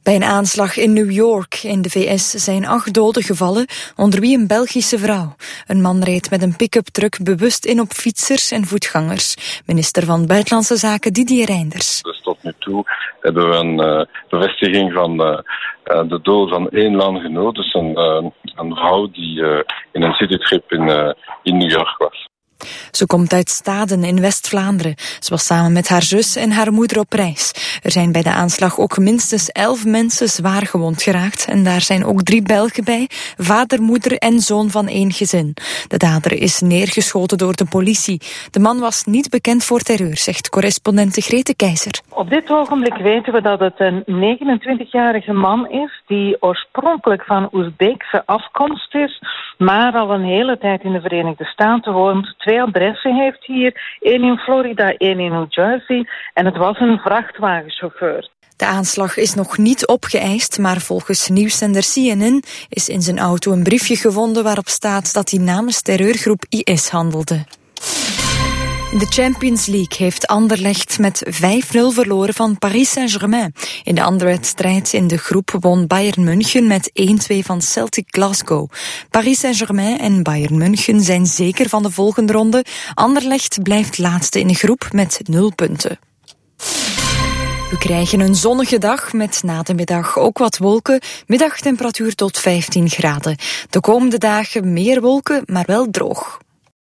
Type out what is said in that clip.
Bij een aanslag in New York in de VS zijn 8 doden gevallen, onder wie een Belgische vrouw. Een man reed met een pick-up truck bewust in op fietsers en voetgangers. Minister van Buitenlandse Zaken Didier Reynders. Dus tot nu toe hebben we een bevestiging van de dood van 1 landgenoot. Dus een vrouw die in een citytrip in New York was. Ze komt uit Staden in West-Vlaanderen. Ze was samen met haar zus en haar moeder op reis. Er zijn bij de aanslag ook minstens 11 mensen zwaar gewond geraakt. En daar zijn ook 3 Belgen bij, vader, moeder en zoon van 1 gezin. De dader is neergeschoten door de politie. De man was niet bekend voor terreur, zegt correspondente Grete Keizer. Op dit ogenblik weten we dat het een 29-jarige man is die oorspronkelijk van Oezbeekse afkomst is, maar al een hele tijd in de Verenigde Staten woont. 2 adressen heeft hier, 1 in Florida, 1 in New Jersey. En het was een vrachtwagenchauffeur. De aanslag is nog niet opgeëist, maar volgens nieuwszender CNN is in zijn auto een briefje gevonden waarop staat dat hij namens terreurgroep IS handelde. In de Champions League heeft Anderlecht met 5-0 verloren van Paris Saint-Germain. In de andere wedstrijd in de groep won Bayern München met 1-2 van Celtic Glasgow. Paris Saint-Germain en Bayern München zijn zeker van de volgende ronde. Anderlecht blijft laatste in de groep met 0 punten. We krijgen een zonnige dag met na de middag ook wat wolken. Middagtemperatuur tot 15 graden. De komende dagen meer wolken, maar wel droog.